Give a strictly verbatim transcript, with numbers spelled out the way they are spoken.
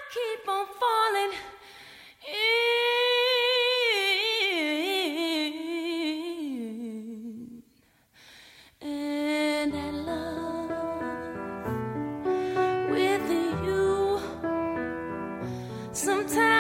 keep on falling in, and that love with you sometimes